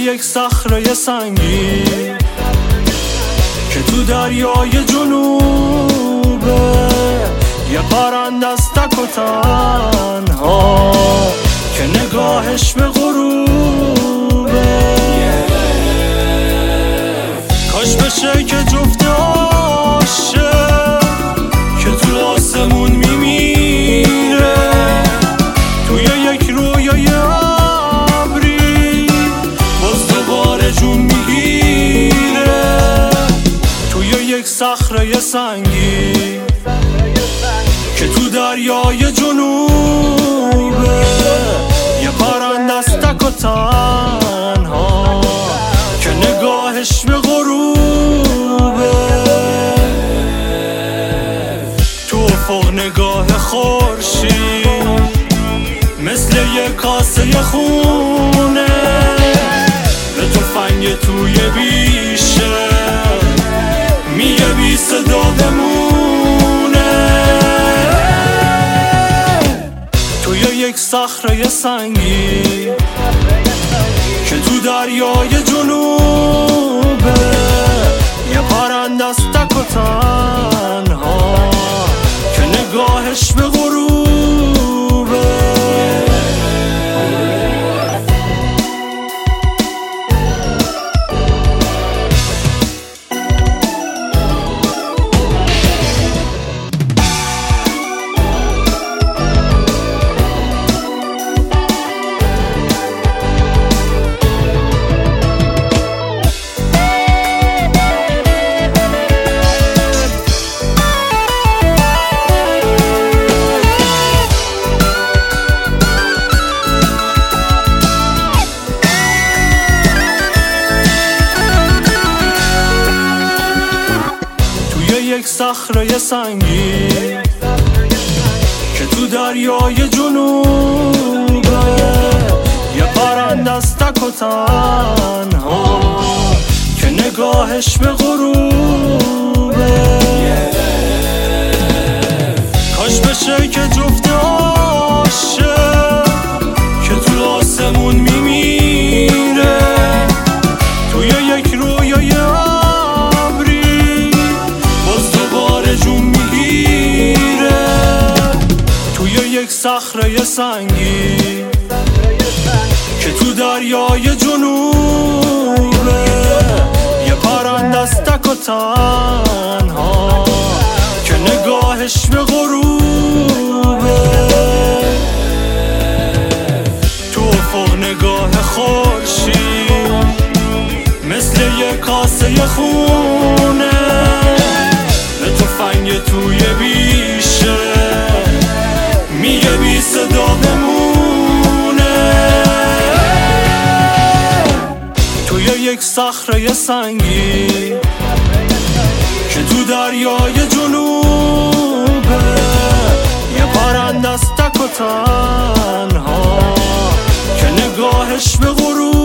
یک صخره سنگی که تو دریای جنوبه، یه پرنده است تک و تنها که نگاهش به غروبه. کاش بشه که جفت عاشق که تو آسمون میمیره توی یک رویای ابری باز دوباره جون میگیره، توی یک صخره سنگی که تو دریای جنوبه، یه پرنده است تک و تنها که نگاهش به غروبه. تو افق نگاه خورشید مثل یه کاسه خونه به تفنگ توی بیشه میگه بی صدا بمونه. توی یک صخره سنگی که تو دریای جنوبه، یه پرنده است تک و تنها که نگاهش به غروبه. یک صخره سنگی که تو دریای جنوبه، یه پرنده است تک و تنها که نگاهش به غروبه. کاش بشه که جفت عاشق که تو آسمون میمیره توی یک رویای یک صخره سنگی که تو دریای جنوبه، یه پرنده است تک و تنها که نگاهش به غروبه. تو افق نگاه خورشید مثل یه کاسه خونه به تفنگ توی بیشه میگه بی صدا بمونه. توی یک صخره سنگی که تو دریای جنوبه، یه پرنده است تک و تنها که نگاهش به غروبه.